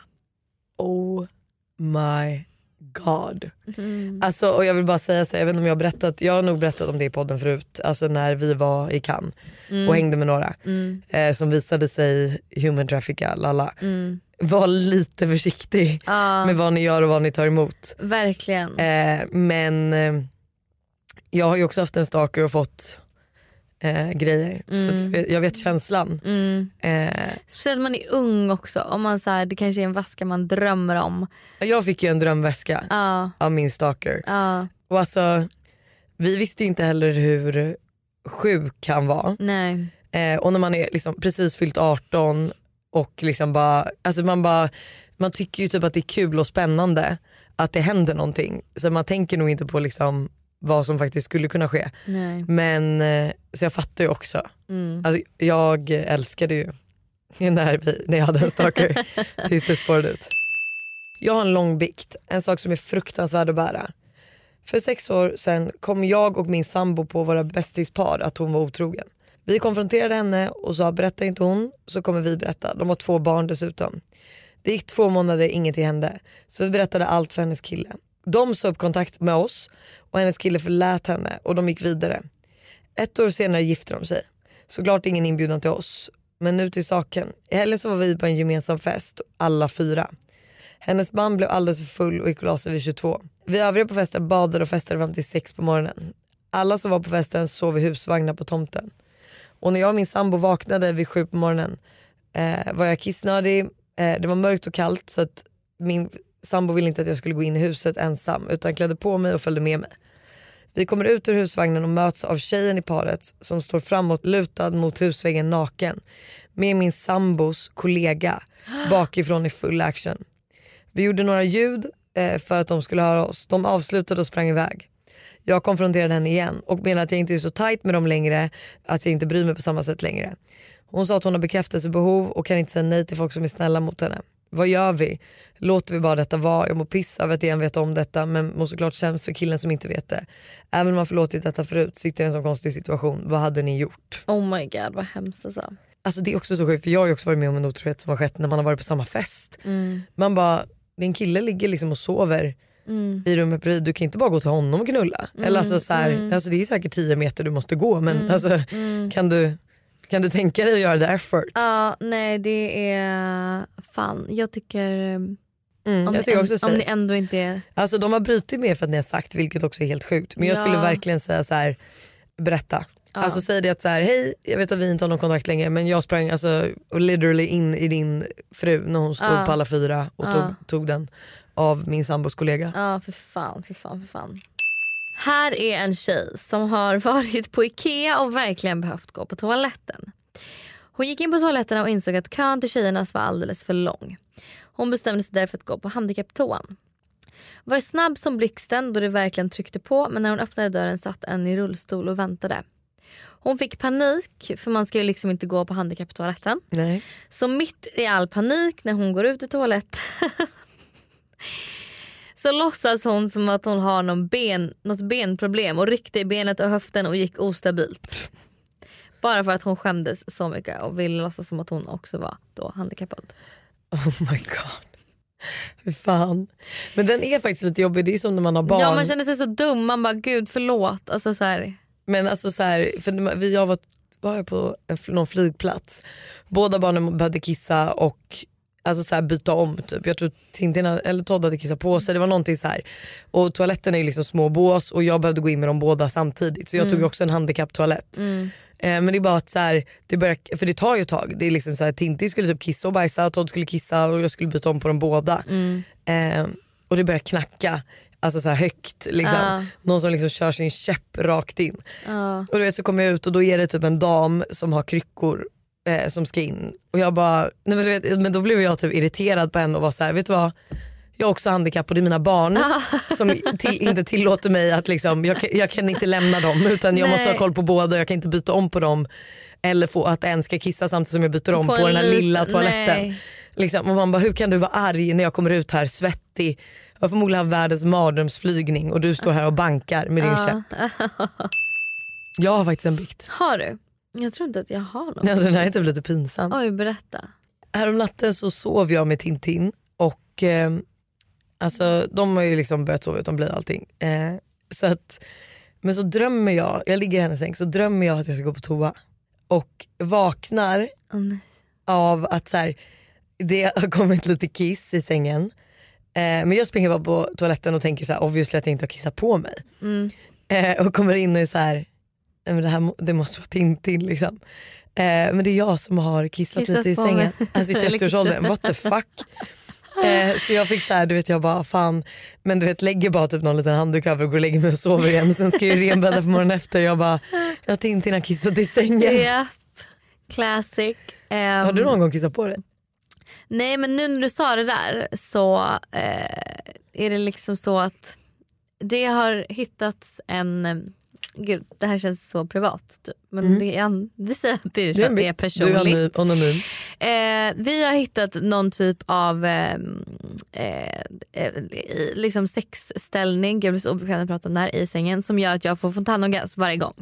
Oh my god. Mm. Alltså, och jag vill bara säga så, jag vet inte om jag har berättat, jag har nog berättat om det i podden förut. Alltså när vi var i Cannes Mm. och hängde med några Mm. eh, som visade sig human trafficka, lalla. Mm. Var lite försiktig Ja, med vad ni gör och vad ni tar emot. verkligen. Eh, men eh, jag har ju också haft en stalker och fått eh, grejer. Så att jag, vet, jag vet känslan. Mm. Eh, Speciellt om man är ung också. Om man så här, det kanske är en väska man drömmer om. jag fick ju en drömväska Ja, av min stalker. ja, Och alltså, vi visste inte heller hur sjuk han var. nej. Eh, och när man är liksom precis fyllt arton och liksom bara, alltså man bara, man tycker ju typ att det är kul och spännande att det händer någonting. Så man tänker nog inte på liksom vad som faktiskt skulle kunna ske. nej. Men eh, så jag fattar ju också. Mm. Alltså, jag älskade ju när, vi, när jag hade en stalker tills det spårade ut. Jag har en lång bikt, en sak som är fruktansvärd att bära. För sex år sedan kom jag och min sambo på våra bästispar att hon var otrogen. Vi konfronterade henne och sa berätta inte hon så kommer vi berätta. De har två barn dessutom. Det gick två månader, ingenting hände. Så vi berättade allt för hennes kille. De sa upp kontakt med oss och hennes kille förlät henne och de gick vidare. Ett år senare gifte de sig. Såklart ingen inbjudan till oss. Men nu till saken. I helgen så var vi på en gemensam fest, alla fyra. Hennes man blev alldeles för full och gick och la sig vid tjugotvå. Vi övriga på festen badade och festade fram till sex på morgonen. Alla som var på festen sov i husvagnar på tomten. Och när jag och min sambo vaknade vid sju på morgonen eh, var jag kissnödig. Eh, det var mörkt och kallt så att min sambo ville inte att jag skulle gå in i huset ensam utan klädde på mig och följde med mig. Vi kommer ut ur husvagnen och möts av tjejen i paret som står framåt lutad mot husväggen naken med min sambos kollega bakifrån i full action. Vi gjorde några ljud eh, för att de skulle höra oss. De avslutade och sprang iväg. Jag konfronterade henne igen och menade att jag inte är så tajt med dem längre, att jag inte bryr mig på samma sätt längre. Hon sa att hon har bekräftelsebehov och kan inte säga nej till folk som är snälla mot henne. Vad gör vi? Låter vi bara detta vara? Jag må pissa av att igen veta om detta men må såklart sämst för killen som inte vet det. Även om man förlåtit detta förut sitter i en sån konstig situation. Vad hade ni gjort? Oh my god, vad hemskt alltså. Alltså det är också så sjukt för jag har ju också varit med om en otrohet som har skett när man har varit på samma fest. Mm. Man bara, din kille ligger liksom och sover Mm. i rummet bredvid. Du kan inte bara gå till honom och knulla. Mm. Eller alltså, så här, Mm. alltså det är säkert tio meter du måste gå men Mm. alltså, Mm. kan, du, kan du tänka dig att göra the effort? Ja, nej det är fan. Jag tycker Mm, om, jag ni, tycker också om, så. om ni ändå inte är... Alltså de har brutit med för att ni har sagt vilket också är helt sjukt. Men jag Ja. skulle verkligen säga så här: berätta. Ja. Alltså säg det att så här, hej jag vet att vi inte har någon kontakt längre men jag sprang alltså literally in i din fru när hon stod Ja. på alla fyra och Ja. tog, tog den av min sambos kollega. Ja för fan, för fan, för fan. Här är en tjej som har varit på Ikea och verkligen behövt gå på toaletten. Hon gick in på toaletten och insåg att kön till tjejernas var alldeles för lång. Hon bestämde sig därför att gå på handikapptoan. Var snabb som blixten då det verkligen tryckte på, men när hon öppnade dörren satt en i rullstol och väntade. Hon fick panik, för man ska ju liksom inte gå på handikapptoaletten. Nej. Så mitt i all panik när hon går ut i toaletten så låtsas hon som att hon har någon ben, något benproblem och ryckte i benet och höften och gick ostabilt. Bara för att hon skämdes så mycket och ville låtsas som att hon också var då handikappad. Oh my god. Hur fan. Men den är faktiskt lite jobbig. Det är som när man har barn. Ja, man känner sig så dum. Man bara, gud förlåt. Alltså så här. Men alltså så här, för vi har varit var på en, någon flygplats. Båda barnen behövde kissa och alltså så här byta om typ. Jag tror Tintin eller Todd hade kissat på sig. Det var någonting så här. Och toaletten är liksom små bås och jag behövde gå in med dem båda samtidigt. Så jag Mm. tog också en handikapptoalett. Mm. Eh, men det är bara att så här, det börjar, för det tar ju ett tag. Det är liksom så här, Tintin skulle typ kissa och bajsa, Todd skulle kissa och jag skulle byta om på dem båda. Mm. Eh, och det börjar knacka. Alltså så här högt liksom. Ah. Någon som liksom kör sin käpp rakt in. Ah. Och du vet så kommer jag ut och då är det typ en dam som har kryckor eh, som ska in. Och jag bara, nej men, du vet, men då blev jag typ irriterad på henne och var så här, vet du vad? Jag har också handikapp och det är mina barn Ah. som till, inte tillåter mig att liksom, jag, jag kan inte lämna dem utan jag Nej. måste ha koll på båda, jag kan inte byta om på dem. Eller få att en ska kissa samtidigt som jag byter om på, På den här lit- lilla toaletten. Liksom, och man bara, hur kan du vara arg när jag kommer ut här svettig? Jag har förmodligen världens mardrömsflygning och du står här och bankar med din Ah. käpp. Jag har faktiskt en bikt. Har du? Jag tror inte att jag har någon. Alltså, den här är typ lite pinsam. Oj, berätta. Här om natten så sov jag med Tintin och eh, alltså, de har ju liksom börjat sova utan bli allting. Eh, så att, men så drömmer jag, jag ligger i hennes säng, så drömmer jag att jag ska gå på toa. Och vaknar Oh, nej. av att så här, det har kommit lite kiss i sängen. Eh, men jag springer bara på toaletten och tänker så här, obviously att jag inte har kissat på mig. Mm. Eh, och kommer in och är så här, nej, men det här må- det måste vara Tintin liksom. Eh, men det är jag som har kissat, Kissat lite i på sängen. mig. Alltså i trettioårsåldern, what the fuck. Eh, så jag fick så här, du vet jag bara fan, men du vet lägger bara typ någon liten handduk över och går och lägger mig och sover igen. Sen ska jag ju renbädda på morgonen efter. Jag bara, jag har Tintin har kissat i sängen. Ja, classic. Um, Har du någon gång kissat på det? Nej, men nu när du sa det där så eh, är det liksom så att det har hittats en, eh, gud det här känns så privat typ. Men Mm. det är, vi säger att det är, Det är, det är du är personligt. anonym. Eh, vi har hittat någon typ av eh, eh, eh, liksom sexställning, jag blir så obekväm att prata om det här, i sängen som gör att jag får fontänorgasm varje gång.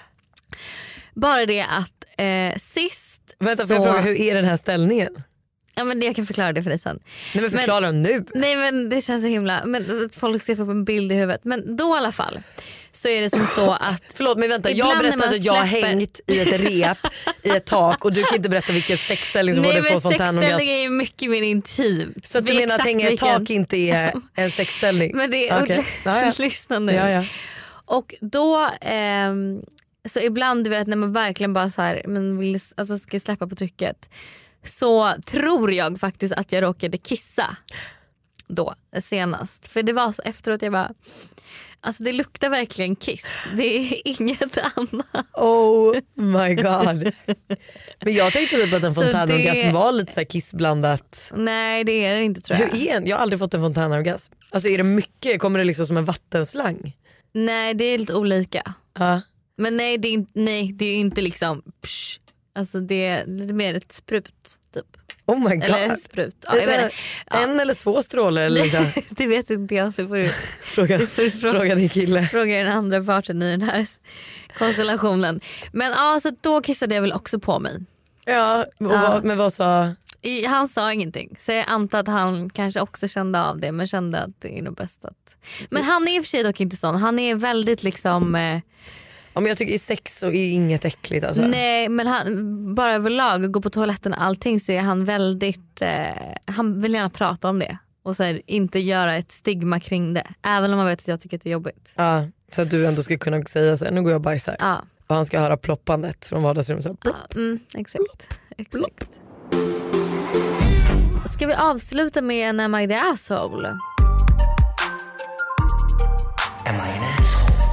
Bara det att eh, sist Vänta, så... får jag fråga, hur är den här ställningen? Ja, men jag kan förklara det för dig sen. Nej men förklara men, nu. Nej men det känns så himla, men folk ska få upp en bild i huvudet. Men då i alla fall så är det som så att förlåt men vänta, jag berättade att jag har hängt i ett rep i ett tak och du kan inte berätta vilken sexställning som var det på fontänen. Nej men sexställning är ju mycket mer intimt. Så att du menar att hänga i ett tak inte är en sexställning? Men det är, okay. Ja, ja. lyssna nu. Ja, ja. Och då ehm, så ibland du vet när man verkligen bara så här, men vill, alltså ska släppa på trycket, så tror jag faktiskt att jag råkade kissa då senast. För det var så efteråt jag bara, alltså det luktar verkligen kiss. Det är inget annat. Oh my god. Men jag tänkte typ att en Så fontänorgasm det- var lite så här kissblandat. Nej det är det inte tror jag. Hur är en? Jag har aldrig fått en fontänorgasm. Alltså är det mycket? Kommer det liksom som en vattenslang? Nej det är lite olika. Ja. Men nej det är inte, nej, det är inte liksom psh. Alltså det är lite mer ett sprut typ. Oh my god. Eller sprut. Ja, Är jag det vet, ja. en eller två strålar eller liksom? Det vet inte jag. Det får du Fråga, får fråga. fråga din kille. fråga den andra parten i den här konstellationen. Men ja, så då kissade jag väl också på mig. Ja, och Ja. vad, men vad sa... I, han sa ingenting. Så jag antar att han kanske också kände av det. Men kände att det är nog bäst att... Men han är i och för sig dock inte sån. Han är väldigt liksom... Eh, Ja, men jag tycker i sex så är inget äckligt alltså. nej men han, bara överlag, gå på toaletten och allting, så är han väldigt... Eh, han vill gärna prata om det. Och så här, inte göra ett stigma kring det. Även om man vet att jag tycker att det är jobbigt. Ja, så att du ändå ska kunna säga så här, nu går jag och bajsar. Ja, Och han ska höra ploppandet från vardagsrummet. Så här, ja plopp. mm, exakt. exakt. Plopp. Ska vi avsluta med en Am I the asshole? Am I an asshole?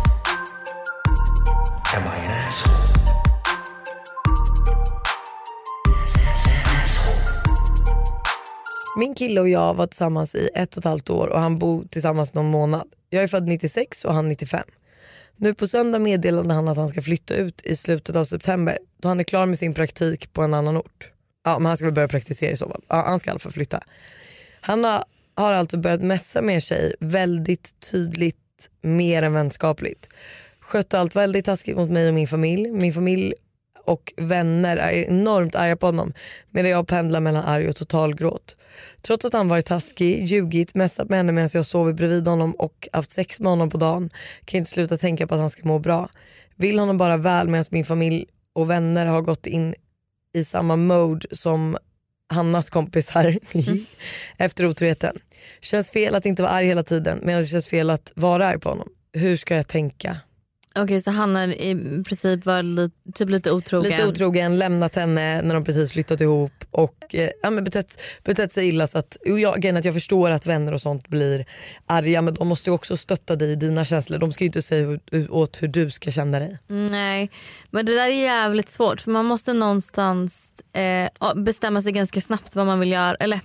Min kille och jag var tillsammans i ett och ett halvt år och han bor tillsammans någon månad. Jag är född nittiosex och han nittiofem. Nu på söndag meddelade han att han ska flytta ut i slutet av september då han är klar med sin praktik på en annan ort. Ja, men han ska väl börja praktisera i så fall. Ja, han ska i alla fall flytta. Han har, har alltså börjat messa med en tjej väldigt tydligt, mer än vänskapligt. Skötte allt väldigt taskigt mot mig och min familj. Min familj och vänner är enormt arga på honom medan jag pendlar mellan arg och totalgråt. Trots att han varit taskig, ljugit, messat med henne medan jag sover bredvid honom och haft sex med honom på dagen kan jag inte sluta tänka på att han ska må bra. Vill honom bara väl medan min familj och vänner har gått in i samma mode som Hannas kompisar mm. efter otroheten. Känns fel att inte vara arg hela tiden men det känns fel att vara arg på honom. Hur ska jag tänka? Okej, okay, så han har i princip var lite, typ lite otrogen. Lite otrogen, lämnat henne när de precis flyttat ihop och eh, ja, men betett, betett sig illa så att, jag, att jag förstår att vänner och sånt blir arga men de måste ju också stötta dig i dina känslor. De ska ju inte säga hur, åt hur du ska känna dig. Nej, men det där är jävligt svårt för man måste någonstans eh, bestämma sig ganska snabbt vad man vill göra. Eller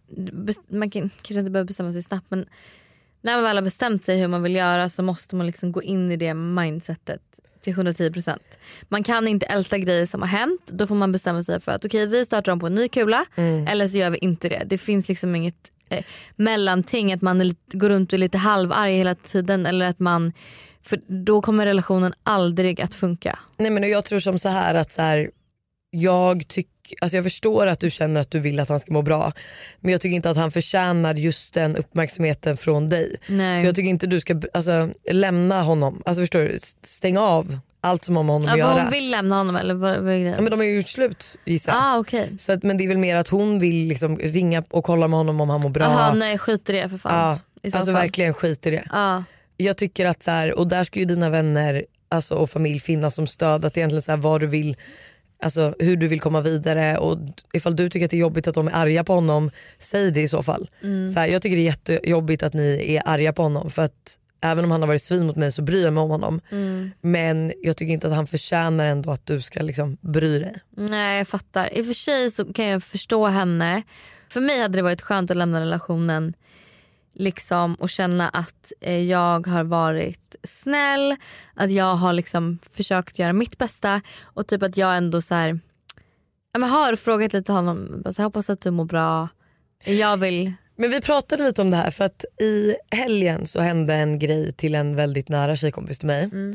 man kan, kanske inte behöver bestämma sig snabbt men när man väl har bestämt sig hur man vill göra så måste man liksom gå in i det mindsetet till hundratio procent. Man kan inte älta grejer som har hänt. Då får man bestämma sig för att okej, okay, vi startar om på en ny kula mm. eller så gör vi inte det. Det finns liksom inget eh, mellanting att man är lite, går runt och är lite halvarg hela tiden eller att man, för då kommer relationen aldrig att funka. Nej men jag tror som så här att så här, jag tycker Alltså jag förstår att du känner att du vill att han ska må bra men jag tycker inte att han förtjänar just den uppmärksamheten från dig. Nej. Så jag tycker inte du ska alltså, lämna honom. Alltså förstår du, stäng av allt som har med honom ja, att göra. Hon vill lämna honom eller vad, vad är grejen? Ja, men de har ju gjort slut gissar. Ah, okay. Så att, men det är väl mer att hon vill liksom ringa och kolla med honom om han mår bra. Aha, nej skit i det för fan. Ja, alltså fall. Verkligen skit i det. Ah. Jag tycker att så här, och där ska ju dina vänner alltså, och familj finnas som stöd att egentligen så här, vad du vill. Alltså hur du vill komma vidare och ifall du tycker att det är jobbigt att de är arga på honom, säg det i så fall. Mm. Så här, jag tycker det är jättejobbigt att ni är arga på honom för att även om han har varit svin mot mig så bryr jag mig om honom. Mm. Men jag tycker inte att han förtjänar ändå att du ska liksom bry dig. Nej jag fattar. I och för sig så kan jag förstå henne. För mig hade det varit skönt att lämna relationen liksom och känna att jag har varit snäll, att jag har liksom försökt göra mitt bästa och typ att jag ändå så här, jag har frågat lite honom, så jag hoppas att du mår bra. Jag vill. Men vi pratade lite om det här för att i helgen så hände en grej till en väldigt nära tjejkompis till mig. Mm.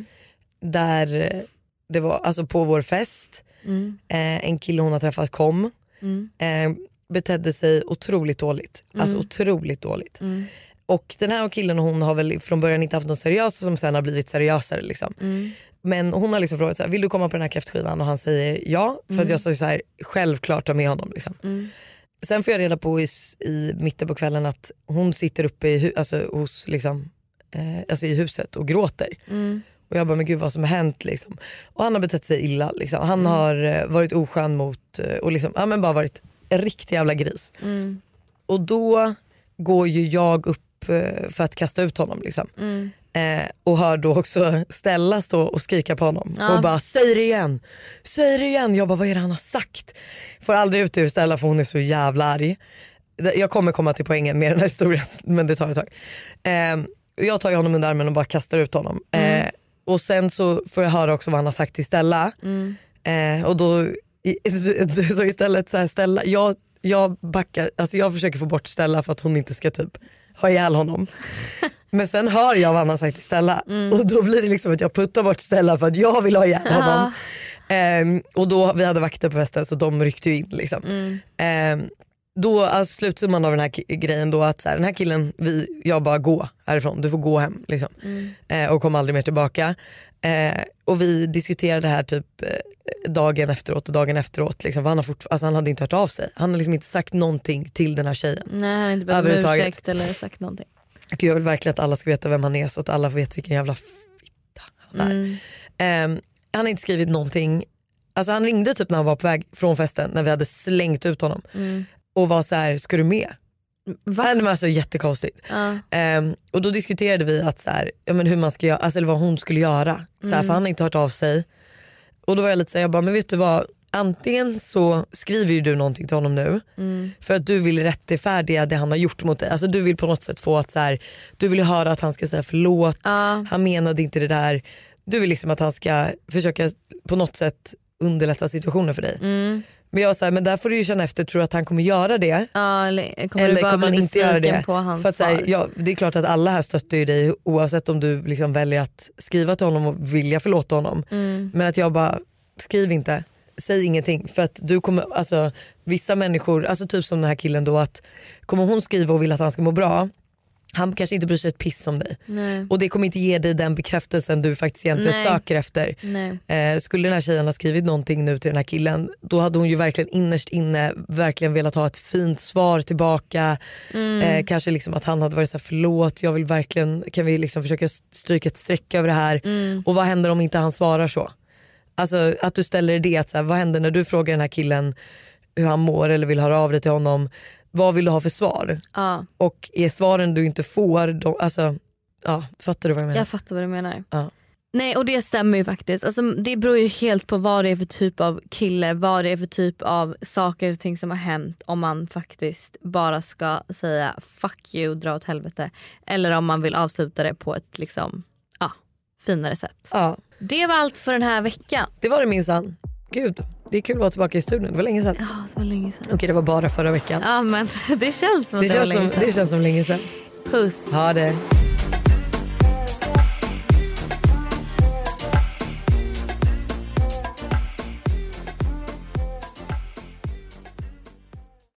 Där det var alltså på vår fest mm. eh, en kille hon har träffat kom mm. eh, betedde sig otroligt dåligt. Mm. Alltså otroligt dåligt. Mm. Och den här killen och hon har väl från början inte haft något seriöst som sen har blivit seriösare liksom. Mm. Men hon har liksom frågat så här, vill du komma på den här kräftskivan? Och han säger ja. För mm. att jag sa så här, självklart ta med honom liksom. Mm. Sen får jag reda på i, i mitten på kvällen att hon sitter uppe i, alltså, hos, liksom, eh, alltså i huset och gråter. Mm. Och jag bara, men gud vad som har hänt liksom. Och han har betett sig illa liksom. Han mm. har eh, varit oskön mot och liksom, ja men bara varit en riktig jävla gris. Mm. Och då går ju jag upp för att kasta ut honom liksom. Mm. Eh, och hör då också Stella stå och skrika på honom ja. Och bara, säg det igen säg det igen, jag bara, vad är det han har sagt? Får aldrig ut ur Stella för hon är så jävla arg. Jag kommer komma till poängen med den här historien men det tar ett tag. eh, Jag tar ju honom under armen och bara kastar ut honom. mm. eh, Och sen så får jag höra också vad han har sagt till Stella. mm. eh, Och då så istället så här, Stella, jag, jag backar, alltså jag försöker få bort Stella för att hon inte ska typ ha ihjäl honom. Men sen hör jag vad han har sagt till Stella mm. och då blir det liksom att jag puttar bort Stella för att jag vill ha ihjäl honom. um, Och då, vi hade vakter på festen så de ryckte ju in liksom. mm. um, Då, alltså, slutsumman av den här k- grejen då att så här, den här killen, vi, jag bara gå härifrån, du får gå hem liksom. mm. uh, och kom aldrig mer tillbaka. Uh, och vi diskuterade det här typ uh, dagen efteråt och dagen efteråt liksom, han, har fort, alltså, han hade inte hört av sig. Han har liksom inte sagt någonting till den här tjejen. Nej, han har inte bett om ursäkt eller sagt någonting. Jag vill verkligen att alla ska veta vem han är så att alla vet vilken jävla fitta han är. Mm. Um, han har inte skrivit någonting. Alltså han ringde typ när han var på väg från festen när vi hade slängt ut honom. Mm. Och var så här, ska du med? Va? Det var alltså jättekonstigt. Uh. Um, och då diskuterade vi att så här, ja, men hur man ska göra, alltså, eller vad hon skulle göra. Så här, mm. För han har inte hört av sig. Och då var jag lite så här, jag bara, men vet du vad? antingen så skriver ju du någonting till honom nu mm. för att du vill rättfärdiga det han har gjort mot dig. Alltså du vill på något sätt få att så här, du vill höra att han ska säga förlåt, ja. han menade inte det där. Du vill liksom att han ska försöka på något sätt underlätta situationen för dig. Mm. Men jag säger, men där får du ju känna efter, tror du att han kommer göra det? Ja, eller kommer eller du bara kommer han bli inte göra det? på hans för att, så här, svar? ja, det är klart att alla här stöttar ju dig oavsett om du liksom väljer att skriva till honom och vilja förlåta honom. Mm. Men att jag bara, skriv inte, säg ingenting, för att du kommer, alltså vissa människor, alltså typ som den här killen då, att kommer hon skriva och vill att han ska må bra, han kanske inte bryr sig ett piss om dig. Nej. Och det kommer inte ge dig den bekräftelsen du faktiskt egentligen Nej. söker efter. Nej. Eh, skulle den här tjejen ha skrivit någonting nu till den här killen, då hade hon ju verkligen innerst inne verkligen velat ha ett fint svar tillbaka. Mm. Eh, kanske liksom att han hade varit så här, förlåt, jag vill verkligen, kan vi liksom försöka stryka ett streck över det här. Mm. Och vad händer om inte han svarar så? Alltså att du ställer det, att så här, vad händer när du frågar den här killen hur han mår eller vill höra av dig till honom, vad vill du ha för svar? Ja. Och är svaren du inte får, de, alltså, ja, fattar du vad jag menar? Jag fattar vad du menar. Ja. Nej, och det stämmer ju faktiskt. Alltså, det beror ju helt på vad det är för typ av kille, vad det är för typ av saker och ting som har hänt, om man faktiskt bara ska säga fuck you, dra åt helvete, eller om man vill avsluta det på ett liksom, ja, finare sätt. Ja. Det var allt för den här veckan. Det var det minsann. Gud, det är kul att vara tillbaka i studion. Det var länge sedan. Ja, det var länge sedan. Okej, det var bara förra veckan. Ja, men det känns som att det, det, det var känns länge som, sedan. det känns som länge sedan. Puss. Ha det.